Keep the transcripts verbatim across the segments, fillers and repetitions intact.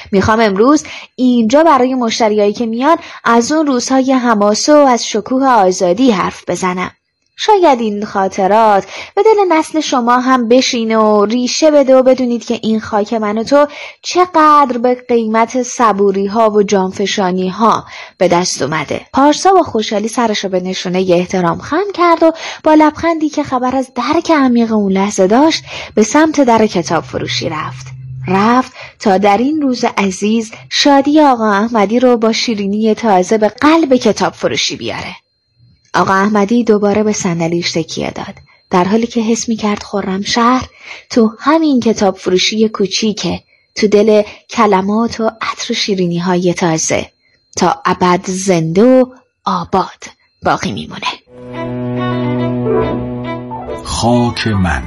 میخوام امروز اینجا برای مشتریایی که میان از اون روزهای حماسه و از شکوه آزادی حرف بزنم. شاید این خاطرات به دل نسل شما هم بشینه و ریشه بده و بدونید که این خاک من و تو چقدر به قیمت صبوری ها و جانفشانی ها به دست اومده. پارسا با خوشحالی سرشو به نشونه ی احترام خم کرد و با لبخندی که خبر از درک عمیق اون لحظه داشت به سمت در کتاب فروشی رفت. رفت تا در این روز عزیز شادی آقا احمدی رو با شیرینی تازه به قلب کتاب فروشی بیاره. آقا احمدی دوباره به صندلیش تکیه داد، در حالی که حس می‌کرد خرمشهر تو همین کتاب فروشی کوچیکه، تو دل کلمات و عطر و شیرینی‌های تازه تا ابد زنده و آباد باقی میمونه. خاک من.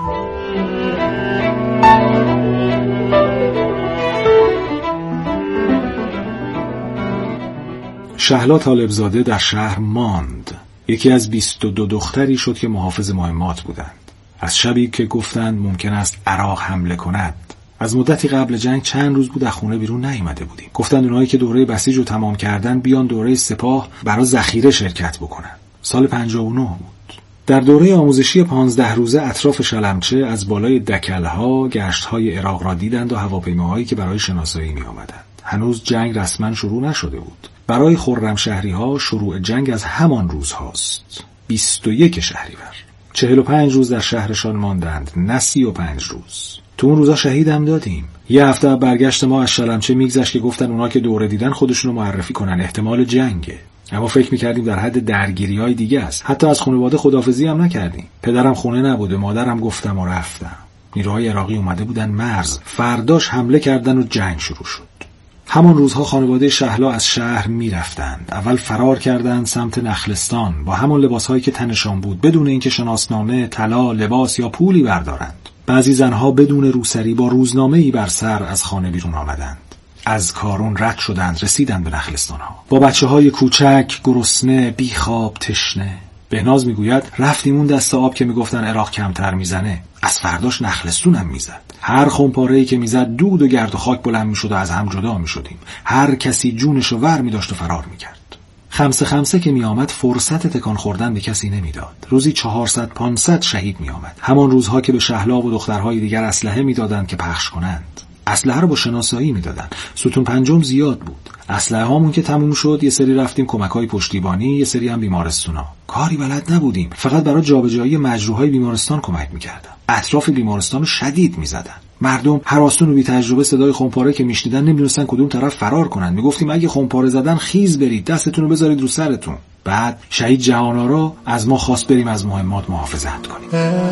شهلا طالبزاده در شهر ماند. یکی از بیست و دو دختری شد که محافظ مهمات بودند. از شبی که گفتند ممکن است عراق حمله کند. از مدتی قبل جنگ چند روز بود از خونه بیرون نیامده بودیم. گفتند اونایی که دوره بسیج رو تمام کردن بیان دوره سپاه برای ذخیره شرکت بکنن. سال پنجاه و نه بود. در دوره آموزشی پانزده روزه اطراف شلمچه از بالای دکل‌ها گشت‌های عراق را دیدند و هواپیماهایی که برای شناسایی می‌آمدند. هنوز جنگ رسما شروع نشده بود. برای خرمشهری‌ها شروع جنگ از همان روز هاست. بیست و یک شهریور. چهل و پنج روز در شهرشان ماندند، نه سی و پنج روز. تو اون روزا شهید هم دادیم. یه هفته برگشت ما از شلمچه میگذشت که گفتن اونا که دوره دیدن خودشونو معرفی کنن، احتمال جنگه. اما فکر میکردیم در حد درگیری‌های دیگه است. حتی از خانواده خداحافظی هم نکردیم. پدرم خونه نبوده، مادرم گفتم و رفتم. نیروهای عراقی اومده بودن مرز. فرداش حمله کردن و جنگ شروع شد. همان روزها خانواده شهلا از شهر می رفتند. اول فرار کردند سمت نخلستان با همان لباسهایی که تنشان بود، بدون اینکه شناسنامه، طلا، لباس یا پولی بردارند. بعضی زنها بدون روسری با روزنامه‌ای بر سر از خانه بیرون آمدند. از کارون رد شدند، رسیدند به نخلستانها. با بچه‌های کوچک، گرسنه، بیخواب، تشنه. بهناز میگوید رفتیم اون دست آب که میگفتن عراق کمتر میزنه. از فرداش نخلستون هم میزد. هر خمپاره‌ای که میزد دود و گرد و خاک بلند میشد و از هم جدا میشدیم. هر کسی جونشو ور میداشت و فرار میکرد. خمسه خمسه که میآمد فرصت تکان خوردن به کسی نمیداد. روزی چهارصد پانصد شهید میآمد. همان روزها که به شهلا و دخترهای دیگر اسلحه میدادند که پخش کنند. اسلحه رو با شناسایی میدادند. ستون پنجم زیاد بود. اسلحه هامون که تموم شد یه سری رفتیم کمک‌های پشتیبانی، یه سری هم بیمارستونا. کاری بلد نبودیم. فقط برای جابجایی مجروحای بیمارستان کمک می‌کردم. اطراف بیمارستان رو شدید می‌زدن. مردم هراسون و بی تجربه صدای خمپاره که میشنیدن نمی‌دونستن کدوم طرف فرار کنن. میگفتیم اگه خمپاره زدن خیز برید، دستتون رو بذارید رو سرتون. بعد شهید جهان‌آرا از ما خواست بریم از مهمات محافظت کنیم.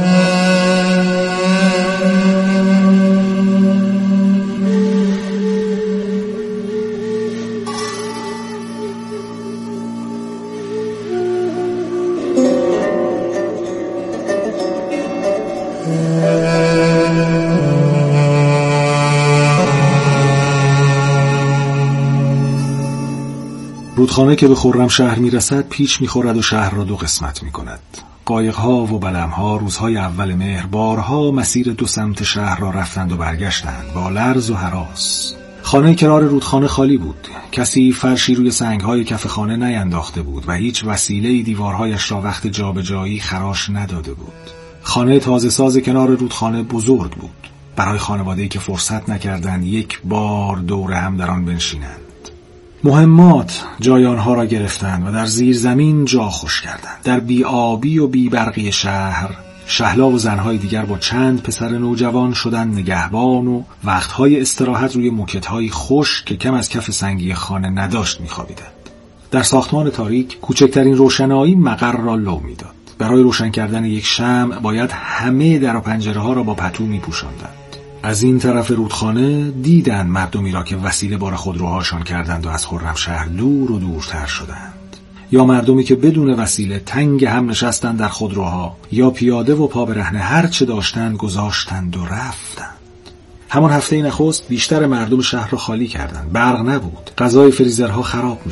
رودخانه که به خرمشهر میرسد پیچ میخورد و شهر را دو قسمت میکند. قایقها و بلمها روزهای اول مهر بارها مسیر دو سمت شهر را رفتند و برگشتند با لرز و هراس. خانه کنار رودخانه خالی بود. کسی فرشی روی سنگهای کف خانه نینداخته بود و هیچ وسیله‌ای دیوارهایش را وقت جابجایی خراش نداده بود. خانه تازه ساز کنار رودخانه بزرگ بود. برای خانواده‌ای که فرصت نکردند یک بار دور هم در آن بنشینند. مهمات جای آنها را گرفتند و در زیر زمین جا خوش کردند. در بی آبی و بی برقی شهر شهلا و زنهای دیگر با چند پسر نوجوان شدند نگهبان و وقتهای استراحت روی موکت‌های خوش که کم از کف سنگی خانه نداشت می‌خوابیدند. در ساختمان تاریک کوچکترین روشنایی مقر را لو می‌داد. برای روشن کردن یک شمع باید همه در و پنجره‌ها را با پتو می‌پوشاندند. از این طرف رودخانه دیدند مردمی را که وسیله بار خودروهاشان کردند و از خرمشهر دور و دورتر شدند، یا مردمی که بدون وسیله تنگ هم نشستند در خودروها یا پیاده و پا برهنه هر چه داشتند گذاشتند و رفتند. همان هفته نخست بیشتر مردم شهر را خالی کردند. برق نبود. غذای فریزرها خراب میشد.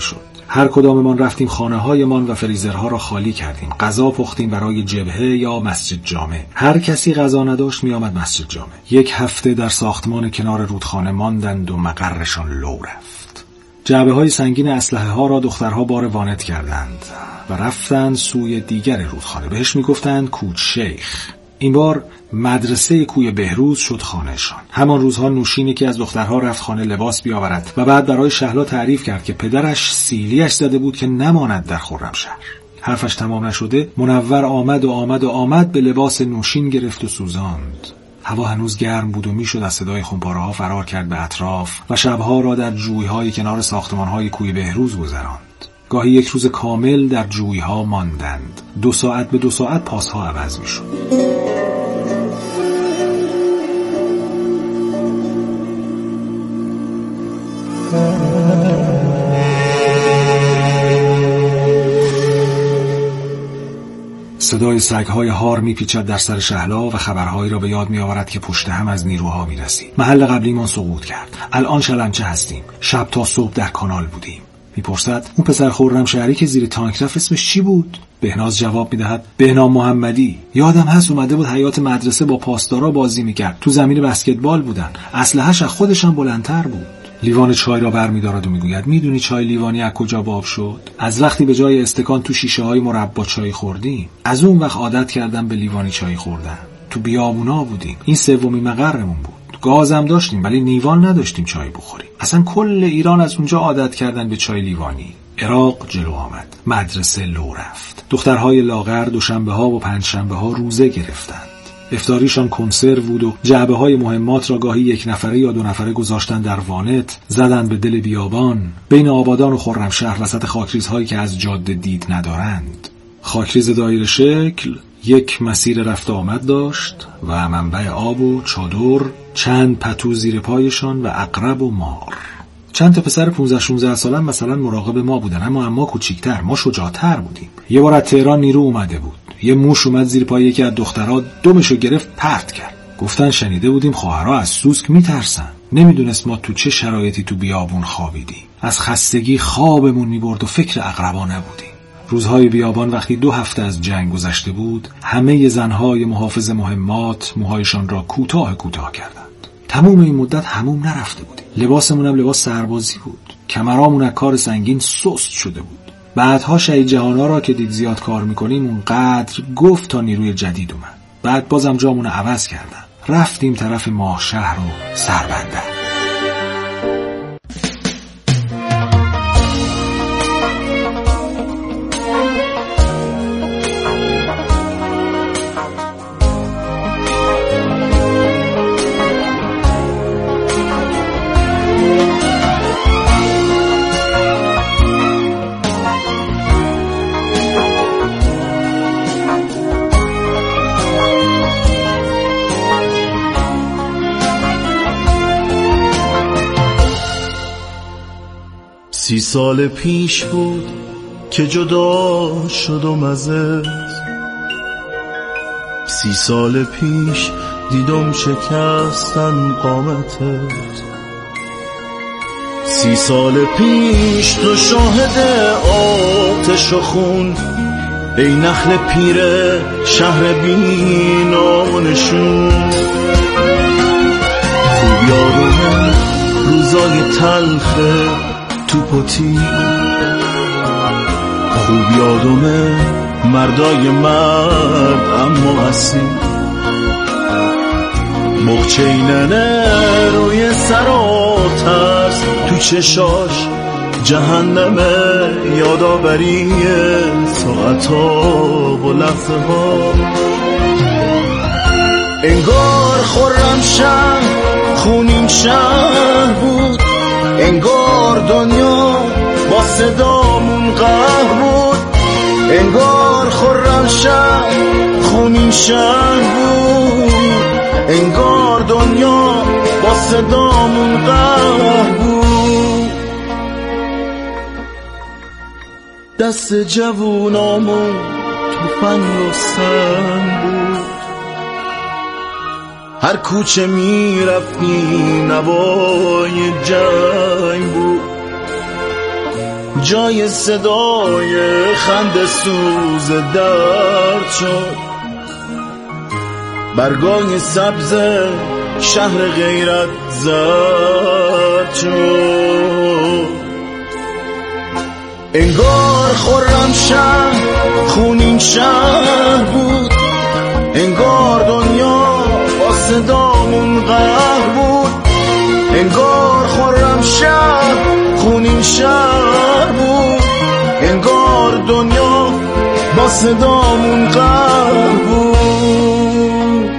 هر کداممان رفتیم خانه‌هایمان و فریزرها را خالی کردیم. غذا پختیم برای جبهه یا مسجد جامع. هر کسی غذا نداشت می آمد مسجد جامع. یک هفته در ساختمان کنار رودخانه ماندند و مقرشان لو رفت. جعبه‌های سنگین اسلحه ها را دخترها بار وانت کردند و رفتند سوی دیگر رودخانه. بهش میگفتند کوچ شیخ. این بار مدرسه کوی بهروز شد خانهشان. همان روزها نوشین که از دخترها رفت خانه لباس بیاورد و بعد برای شهلا تعریف کرد که پدرش سیلیش زده بود که نماند در خرمشهر. حرفش تمام نشده منور آمد و آمد و آمد به لباس نوشین گرفت و سوزاند. هوا هنوز گرم بود و میشد از صدای خمپاره ها فرار کرد به اطراف و شبها را در جویهای کنار ساختمانهای کوی بهروز گذراند. گاهی یک روز کامل در جویها ماندند. دو ساعت به دو ساعت پاسها عوض میشد. صدای سگ‌های هار میپیچد در سر شهلا و خبرهایی را به یاد میآورد که پشت هم از نیروها میرسید. محل قبلیمان سقوط کرد. الان شلنچه هستیم. شب تا صبح در کانال بودیم. میپرسد اون پسر خرمشهری که زیر تانک رفت اسمش چی بود؟ بهناز جواب میدهد بهنام محمدی. یادم هست اومده بود حیاط مدرسه با پاسدارا بازی میکرد. تو زمین بسکتبال بودن. اسلحه‌اش از خودش هم بلندتر بود. لیوان چای را برمی‌دارد و میگوید میدونی چای لیوانی از کجا باب شد؟ از وقتی به جای استکان تو شیشه‌های مربا چای خوردیم. از اون وقت عادت کردم به لیوانی چای خوردن. تو بیابونا بودیم. این سومی مقرمون بود. گازم داشتیم ولی لیوان نداشتیم چای بخوریم. اصلا کل ایران از اونجا عادت کردن به چای لیوانی. عراق جلو آمد. مدرسه لو رفت. دخترهای لاغر دوشنبه‌ها و پنجشنبه‌ها روزه گرفتند. افطاریشان کنسرو بود و جعبه های مهمات را گاهی یک نفره یا دو نفره گذاشتن در وانت، زدن به دل بیابان بین آبادان و خرمشهر وسط خاکریزهایی که از جاده دید ندارند. خاکریز دایره شکل یک مسیر رفت آمد داشت و منبع آب و چادر، چند پتو زیر پایشان و عقرب و مار. چند تا پسر پانزده شانزده سالن مثلا مراقب ما بودن، اما ما کوچیک‌تر، ما شجاع‌تر بودیم. یه بار از تهران نیرو اومده بود. یه موش اومد زیر پای یکی از دخترها، دمشو گرفت پرت کرد. گفتن شنیده بودیم خواهرها از سوسک میترسن. نمیدونست ما تو چه شرایطی تو بیابون خوابیدیم. از خستگی خوابمون میبرد و فکر عقربا نبودیم. روزهای بیابان وقتی دو هفته از جنگ گذشته بود، همه زنهای محافظ مهمات موهایشان را کوتاه کوتاه کردند. تمام این مدت حموم نرفته بودیم. لباسمون هم لباس سربازی بود. کمرامون از کار سنگین سست شده بود. بعدها شهید جهانا را که دید زیاد کار میکنیم اونقدر گفت تا نیروی جدید اومد. بعد بازم جامون عوض کردن. رفتیم طرف ماهشهر و سربندر. سی سال پیش بود که جدا شدم ازت، سی سال پیش دیدم شکستن قامتت، سی سال پیش تو شاهد آتش و خون، ای نخل پیر شهر بی نام و نشون. خوب یادم روزای تلخ تو پتی، خوب یادمه مردای مرد اما اصیل، مخچیننه روی سر آتش تو چشاش، جهنمه یادآوری ساعت‌ها و لحظه ها. انگار خرمشهر خونین شهر بود، انگار دنیا با صدامون قهر بود، انگار خرمشهر خونین شهر بود، انگار دنیا با صدامون قهر بود. دست جوونامون تفنگ و سنگ بود، هر کوچه می رفتیم نوای جنگ بود، جای صدای خنده سوز درد شد. برگای سبز شهر غیرت زرد شد. انگار خرم شهر خونین شهر بود، انگار دنیا با صدامون قهر بود. انگار خرم شهر خونین شهر بود، انگار دنیا با صدامون قهر بود.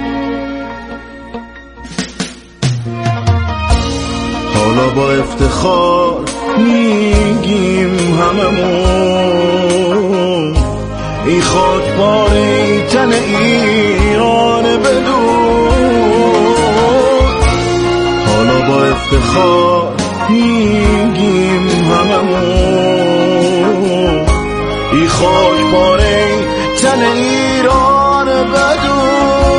حالا با افتخار میگیم هممون ای خاک باری تن ایران بدون. حالا با افتخار میگیم هممون ای خاک باری تن ایران بدون.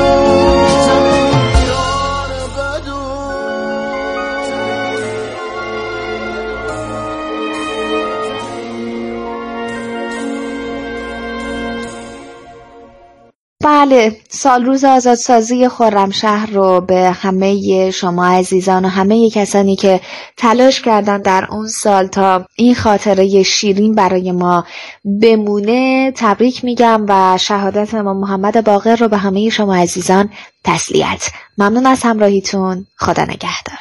بله، سال روز آزادسازی خرمشهر رو به همه شما عزیزان و همه کسانی که تلاش کردن در اون سال تا این خاطره شیرین برای ما بمونه تبریک میگم و شهادت امام محمد باقر رو به همه شما عزیزان تسلیت. ممنون از همراهیتون. خدا نگهدار.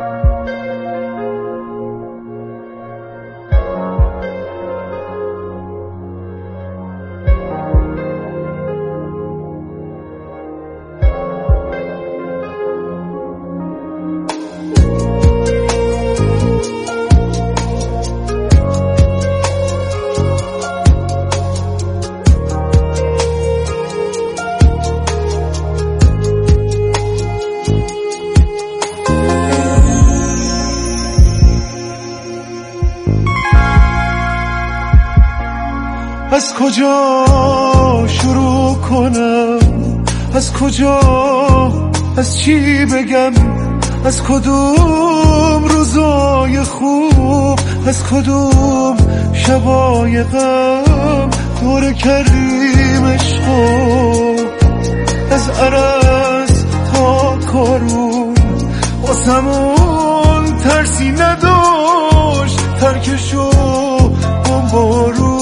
از کجا شروع کنم، از کجا، از چی بگم، از کدوم روزای خوب، از کدوم شبای غم دور کردیم عشقو. از عرس تا کارون واسمون ترسی نداشت، ترکشو بمبارون.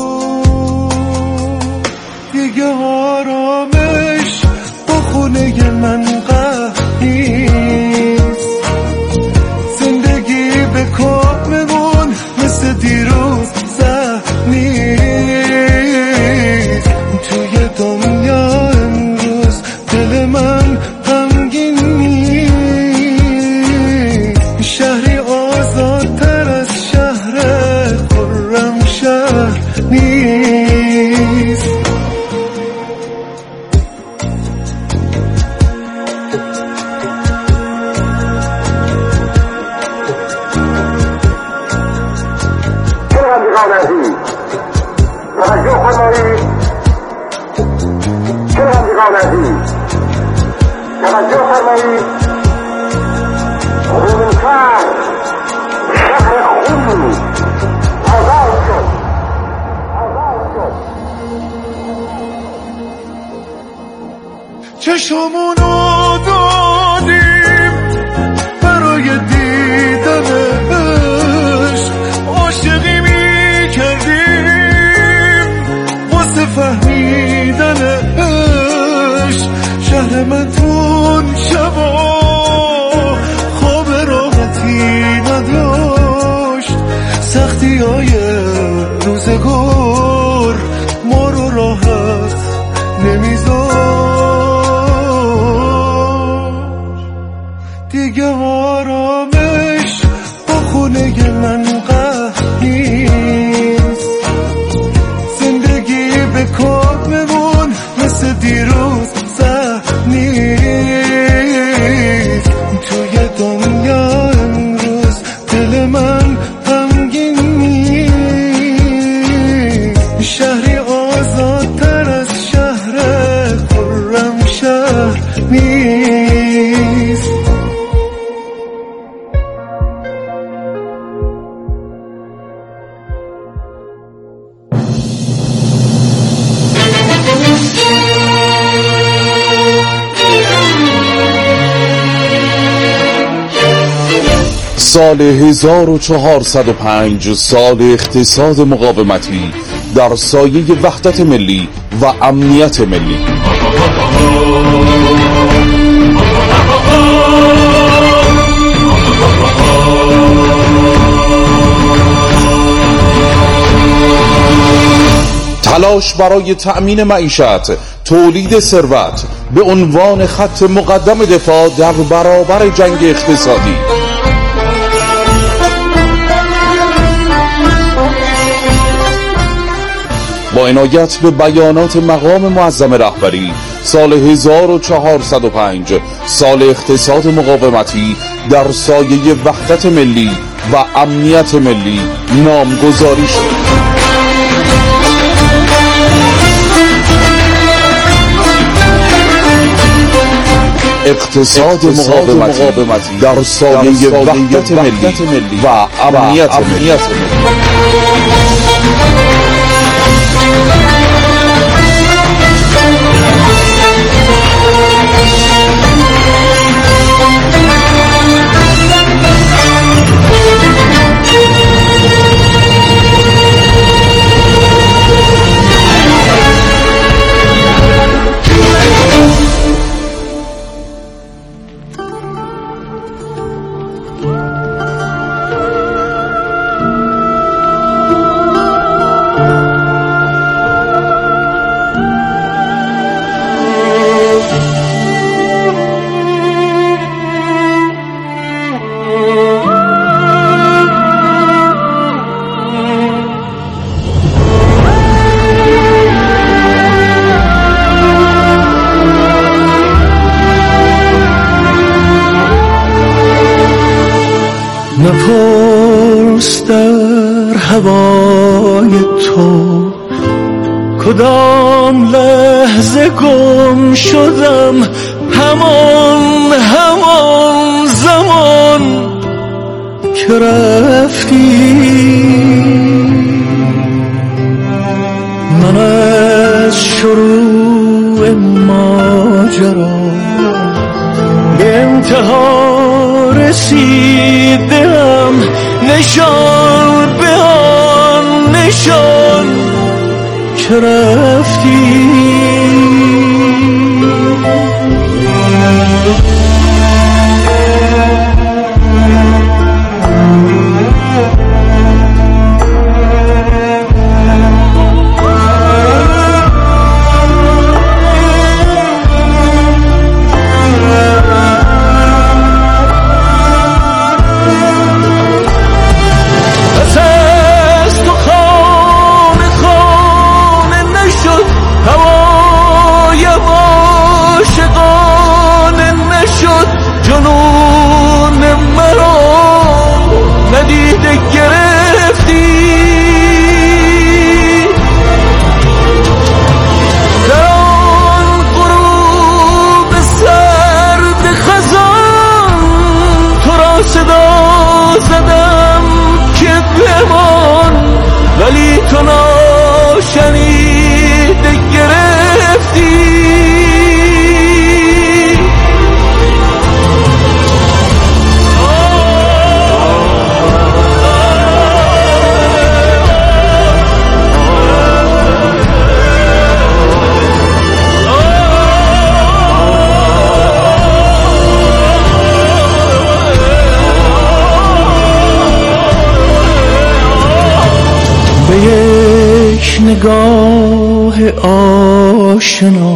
دیگه آرامش با خونه من قهر نیست، زندگی به کاممون مثل دیروز زهر نیست. توی دنیا امروز دل من غمگین نیست، شهری آزادتر از شهر خرمشهر نیست. توجه فرمایید، چه رندگان عزیز توجه فرمایید. خرمشهر شهر خون آزاد شد، آزاد شد. چشمونو دادیم برای دیدنش، عاشقی میکردیم واسه فهمیدنش. شهر من تون شبا خواب راحتی نداشت، سختی های روزگار ما رو راحت نمیذاشت. دیگه آرامش با خونه من قهر نیست، زندگی به کاممون مثل دیروز زهر نیست. توی دنیا امروز دل من غمگین نیست، شهری آزادتر از شهر خرمشهر نیست. سال هزار و چهارصد و پنج، سال اقتصاد مقاومتی در سایه وحدت ملی و امنیت ملی. تلاش برای تأمین معیشت، تولید ثروت به عنوان خط مقدم دفاع در برابر جنگ اقتصادی. با عنایت به بیانات مقام معظم رهبری، سال هزار و چهارصد و پنج سال اقتصاد مقاومتی در سایه وحدت ملی و امنیت ملی نامگذاری شد. اقتصاد مقاومتی در سایه وحدت ملی و امنیت ملی. نپرس در هوای تو کدام لحظه گم شدم، همان همان زمان که رفتی. من از شروع ماجرا به انتها رسیدم، نشان به آن نشان که رفتی. نگاه آشنا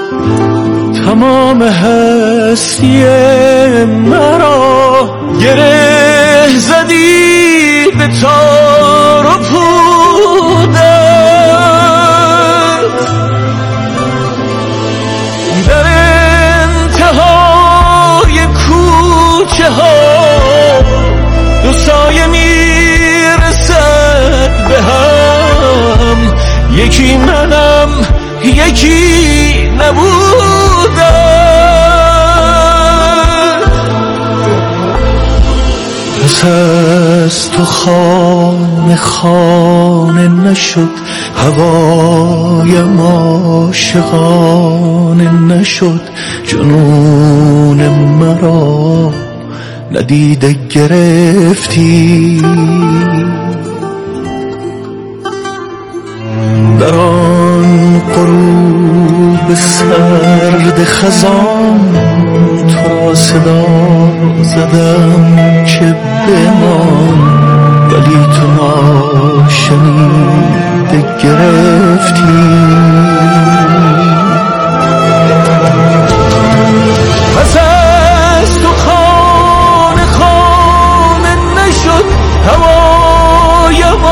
تمام هستی مرا گره زدی به تار و پودت. در انتهای کوچه ها دو سایه میرسد به هم، یکی منم یکی نبودم. پس از تو خانه خانه نشد، هوای ما عاشقانه نشد، جنون مرا ندیده گرفتی. در آن غروب سرد خزان تو را صدا زدم که بمان، ولی تو ناشنیده گرفتی. پس از تو خانه خانه نشد، هوایم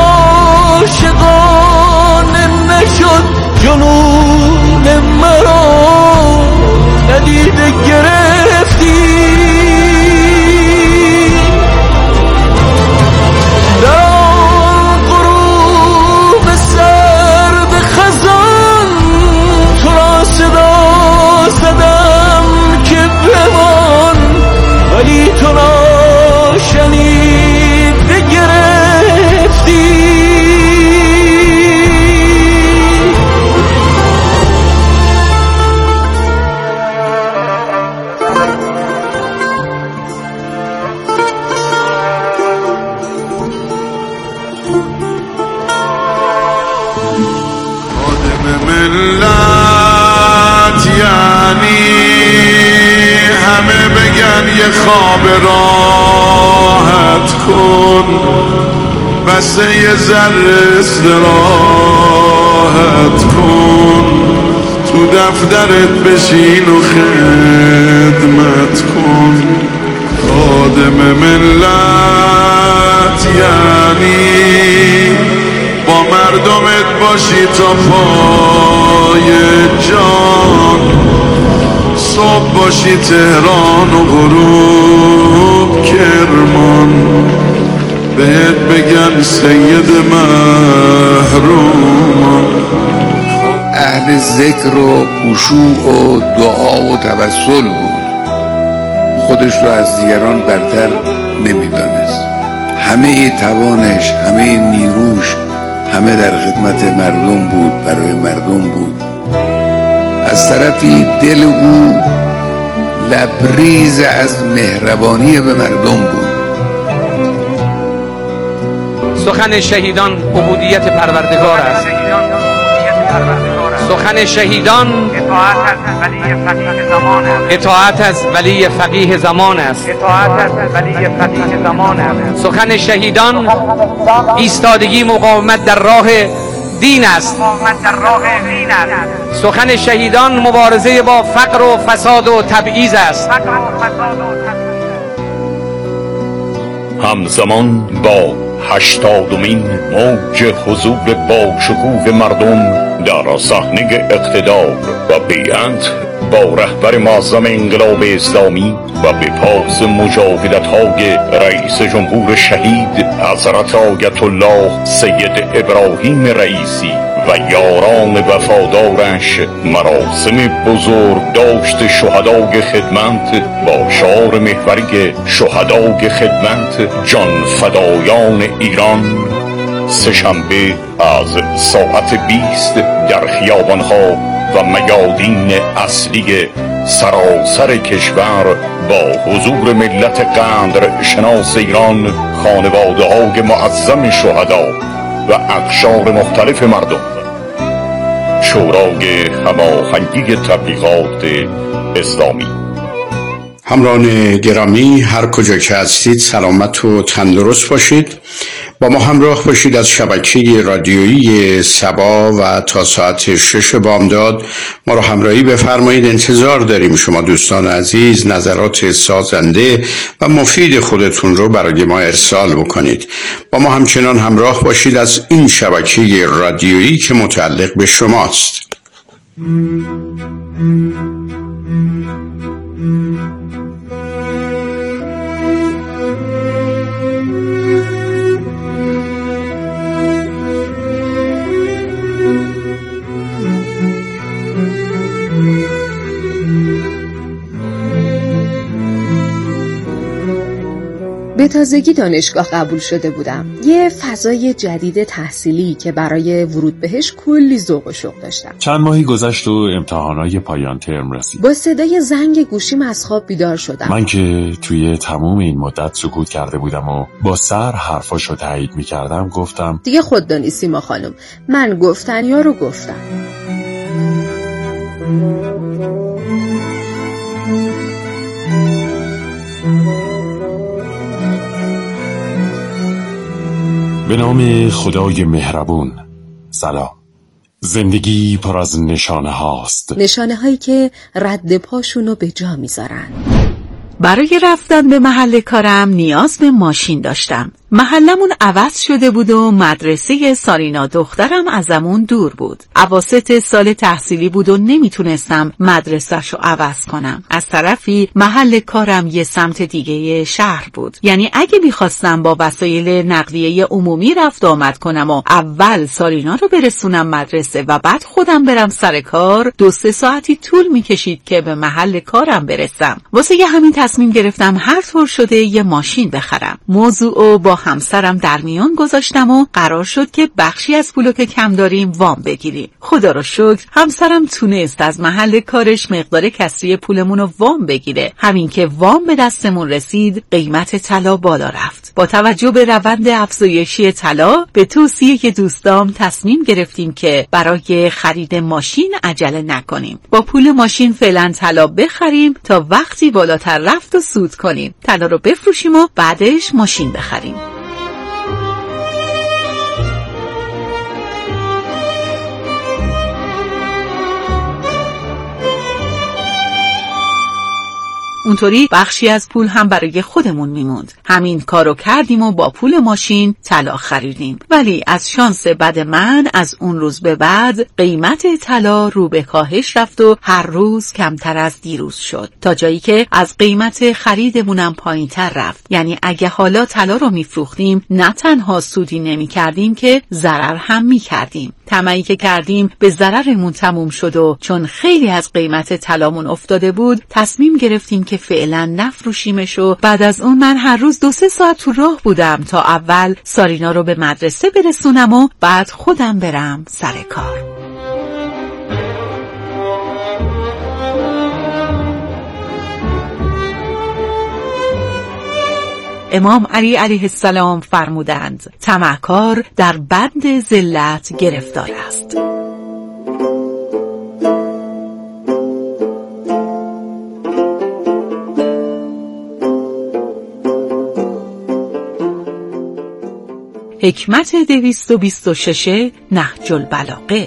عاشقانه نشد، جنون مرا ندیده گرفتی. در آن غروب سرد خزان تو را صدا زدم که بمان، ولی تو ناشنیده گرفتی. ملت یعنی همه بگن یه خواب راحت کن، بس یه ذره استراحت کن، تو دفترت بشین و خدمت کن. خادم ملت یعنی با مردمت باشی تا پای جان، صبح باشی تهران و غروب کرمان، بهت بگن سید محرومان. اهل ذکر و خشوع و دعا و توسل بود، خودش رو از دیگران برتر نمیدانست. همه توانش، همه نیروش، همه در خدمت مردم بود، برای مردم بود. از طرفی دل او لبریز از مهربانی به مردم بود. سخن شهیدان عبودیت پروردگار است. سخن شهیدان اطاعت از ولی فقیه زمان است. سخن شهیدان ایستادگی مقاومت در راه دین است. سخن شهیدان مبارزه با فقر و فساد و تبعیض است. همزمان با هشتادمین موج حضور با شکوه مردم در صحنه اقتدار و بیعت با رهبر معظم انقلاب اسلامی و به پاس مجاهدت‌های رئیس جمهور شهید حضرت آیت الله سید ابراهیم رئیسی و یاران وفادارش مراسم بزرگ داشت شهدای خدمت با شعار محوری شهدای خدمت جان فدایان ایران سه‌شنبه از ساعت بیست در خیابان‌ها و میادین اصلی سراسر کشور با حضور ملت قدر شناس ایران، خانواده‌های معظم شهدا و اقشار مختلف مردم، شورای هماهنگی تبلیغات اسلامی. همراهان گرامی، هر کجا که هستید سلامت و تندرست باشید. با ما همراه باشید از شبکه رادیویی سبا و تا ساعت شش بامداد ما رو همراهی بفرمایید. انتظار داریم شما دوستان عزیز نظرات سازنده و مفید خودتون رو برای ما ارسال بکنید. با ما همچنان همراه باشید از این شبکه رادیویی که متعلق به شماست. به تازگی دانشگاه قبول شده بودم. یه فضای جدید تحصیلی که برای ورود بهش کلی ذوق و شوق داشتم. چند ماهی گذشت و امتحانای پایان ترم رسید. با صدای زنگ گوشیم از خواب بیدار شدم. من که توی تمام این مدت سکوت کرده بودم و با سر حرفاشو تایید میکردم گفتم دیگه خود دانی سیما خانم، من گفتنیا رو گفتم. به نام خدای مهربون. سلام. زندگی پر از نشانه هاست، نشانه هایی که رد پاشونو به جا میذارن. برای رفتن به محل کارم نیاز به ماشین داشتم. محلمون عوض شده بود و مدرسه سارینا دخترم ازمون دور بود. اواسط سال تحصیلی بود و نمیتونستم مدرسه‌شو عوض کنم. از طرفی محل کارم یه سمت دیگه شهر بود. یعنی اگه میخواستم با وسایل نقلیه عمومی رفت آمد کنم و اول سارینا رو برسونم مدرسه و بعد خودم برم سر کار، دو سه ساعتی طول میکشید که به محل کارم برسم. واسه یه همین تصمیم گرفتم هر طور شده یه ماشین بخرم. موضوعو با همسرم در میان گذاشتم و قرار شد که بخشی از پولو که کم داریم وام بگیریم. خدا رو شکر همسرم تونست از محل کارش مقدار کسری پولمون رو وام بگیره. همین که وام به دستمون رسید قیمت طلا بالا رفت. با توجه به روند افزایشی طلا به توصیه دوستام تصمیم گرفتیم که برای خرید ماشین عجله نکنیم. با پول ماشین فعلا طلا بخریم تا وقتی بالاتر رفت و سود کنیم. طلا رو بفروشیم و بعدش ماشین بخریم. اونطوری بخشی از پول هم برای خودمون میموند. همین کارو کردیم و با پول ماشین طلا خریدیم. ولی از شانس بد من از اون روز به بعد قیمت طلا رو به کاهش رفت و هر روز کمتر از دیروز شد، تا جایی که از قیمت خریدمونم پایینتر رفت. یعنی اگه حالا طلا رو میفروختیم نه تنها سودی نمی کردیم که ضرر هم می کردیم. طمعی که کردیم به ضررمون تموم شد و چون خیلی از قیمت طلامون افتاده بود تصمیم گرفتیم که فعلا نفروشیمش و بعد از اون من هر روز دو سه ساعت تو راه بودم تا اول سارینا رو به مدرسه برسونم و بعد خودم برم سر کار. امام علی علیه السلام فرمودند طمعکار در بند ذلت گرفتار است. حکمت دویست و بیست و شش نهج البلاغه.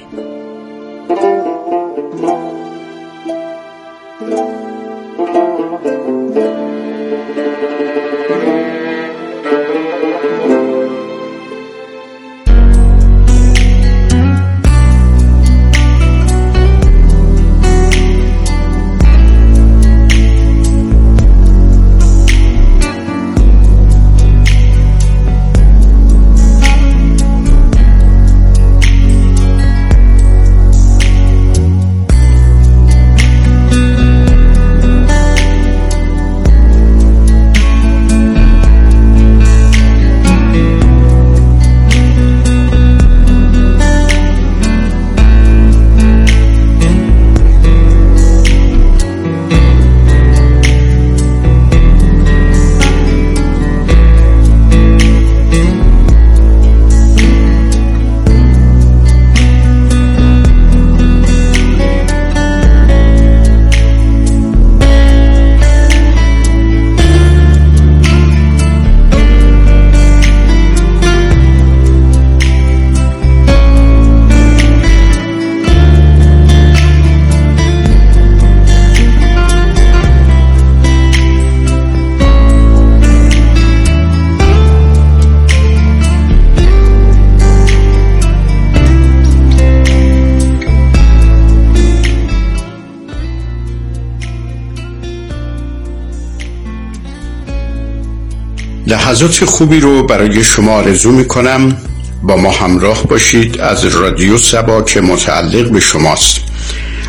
لحظات خوبی رو برای شما آرزو میکنم. با ما همراه باشید از رادیو سبا که متعلق به شماست.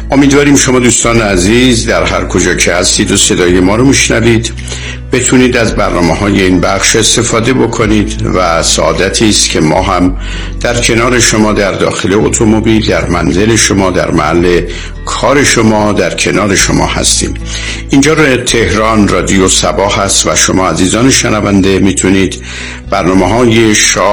امیدواریم شما دوستان عزیز در هر کجا که هستید و صدای ما رو میشنوید بتونید از برنامه‌های این بخش استفاده بکنید و سعادتی است که ما هم در کنار شما در داخل اتومبیل، در منزل شما، در محل کار شما، در کنار شما هستیم. اینجا رو تهران رادیو صبا هست و شما عزیزان شنونده میتونید برنامه‌های شاه